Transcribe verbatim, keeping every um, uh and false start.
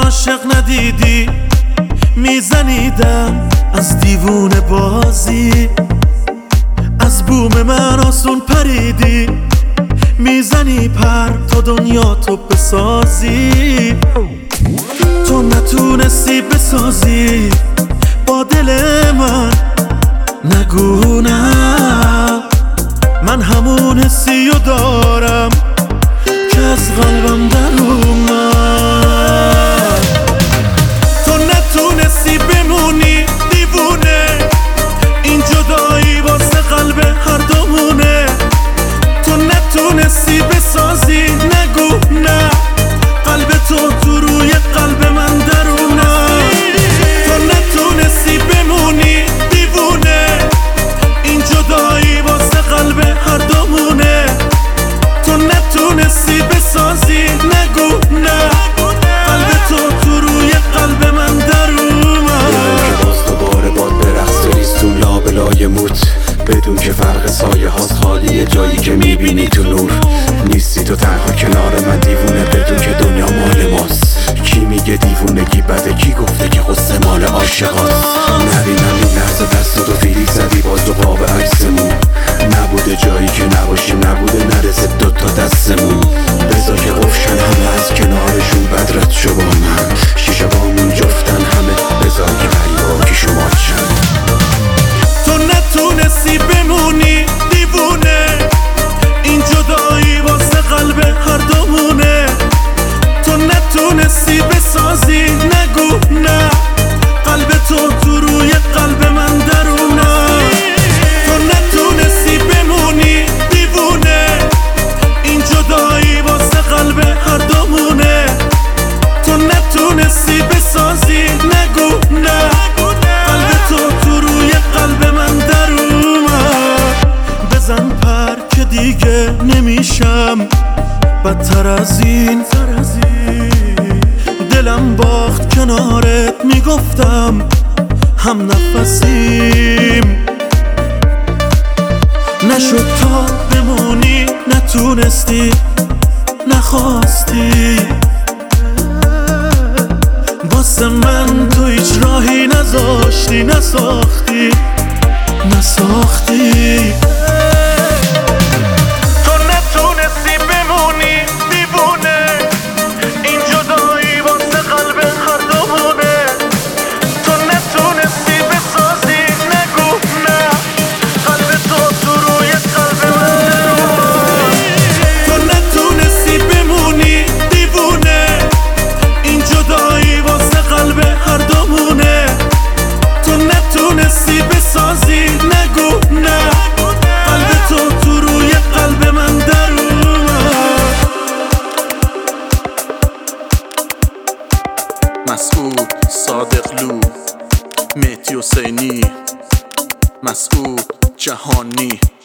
عاشق ندیدی میزنیدم از دیوونه بازی، از بوم من آسون پریدی میزنی پر تا دنیا تو بسازی. تو نتونستی بسازی با دل من، نگو نه من همون حسی رو دارم که از قلبم در اومد. تو نتونستی بمونی دیوونه، این جدایی واسه قلب هر دومونه. تو نتونستی بسازی، نگو نه قلب تو تو روی قلب من در اومد. تو نتونستی بمونی دیوونه، این جدایی واسه قلب هر دومونه. تو نتونستی بسازی، نگو نه قلب تو تو روی قلب من در اومد. که باز دوباره باد برقص ریستون لابلای موت، بدون که فرق سایه هاست خالیه جایی که میبینی تو نور. نیستی تو تنها کنار من دیوونه، بدون که دنیا مال ماست. کی میگه دیوونگی بده، کی گفته که غصه مال عاشقاست. نبینم این لحظه دستاتو فیلیک زدی باز دو قاب عکسمون. نبوده جایی که نباشیم، نبوده نرسه دوتا دستمون. بذار که قفشن همه از کنارشون بدرت شو با من، شیشه بامون جفتن همه بذار که غریبا که شما چند. تو نتونستی بمونی دیوونه، این جدایی واسه قلب هر دومونه. تو نتونستی بسازی، نگو نه قلب تو تو روی قلب من در اومد. تو نتونستی بمونی دیوونه، این جدایی واسه قلب هر دومونه. تو نتونستی بسازی، نگو نه قلب تو تو روی قلب من در اومد. بزن پر که دیگه نمیشم بدتر از این. دلم باخت کنارت میگفتم هم نفسیم. نشد تا بمونی، نتونستی نخواستی. واسه من تو هیچ راهی نذاشتی، نساختی نساختی. تو نتونستی بمونی دیوونه، این جدایی واسه قلب هر دومونه. تو نتونستی بسازی، نگو نه قلب تو تو روی قلب من. تو نتونستی بمونی دیوونه، این جدایی واسه قلب هر دومونه. تو نتونستی بسازی، نگو نه قلب تو تو روی قلب من در اومد. مسعود صادقلو، مهدی حسینی، مسعود جهانی.